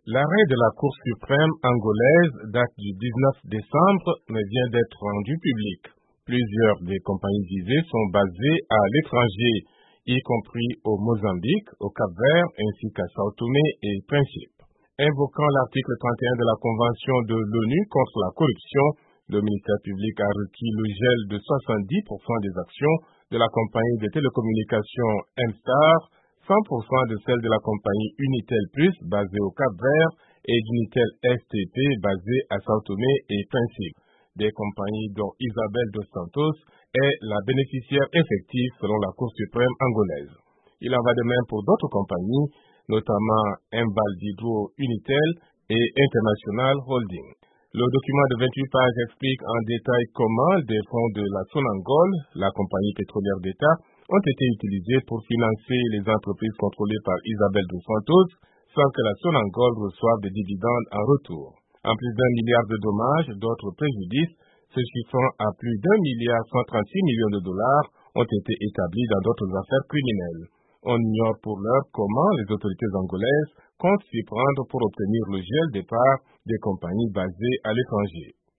L'arrêt de la Cour suprême angolaise date du 19 décembre mais vient d'être rendu public. Plusieurs des compagnies visées sont basées à l'étranger, y compris au Mozambique, au Cap-Vert ainsi qu'à Sao Tomé et Principe. Invoquant l'article 31 de la Convention de l'ONU contre la corruption, le ministère public a requis le gel de 70% des actions de la compagnie de télécommunications M-Star, 100% de celles de la compagnie Unitel Plus basée au Cap-Vert et d'Unitel STP basée à Sao Tomé et Principe. Des compagnies dont Isabel dos Santos est la bénéficiaire effective selon la Cour suprême angolaise. Il en va de même pour d'autres compagnies, notamment Embaldidro Unitel et International Holding. Le document de 28 pages explique en détail comment des fonds de la Sonangol, la compagnie pétrolière d'État, ont été utilisés pour financer les entreprises contrôlées par Isabel dos Santos sans que la Sonangol reçoive des dividendes en retour. En plus d'1 milliard de dommages, d'autres préjudices, se chiffrant à plus d'1,136 milliard de dollars, ont été établis dans d'autres affaires criminelles. On ignore pour l'heure comment les autorités angolaises comptent s'y prendre pour obtenir le gel des parts des compagnies basées à l'étranger.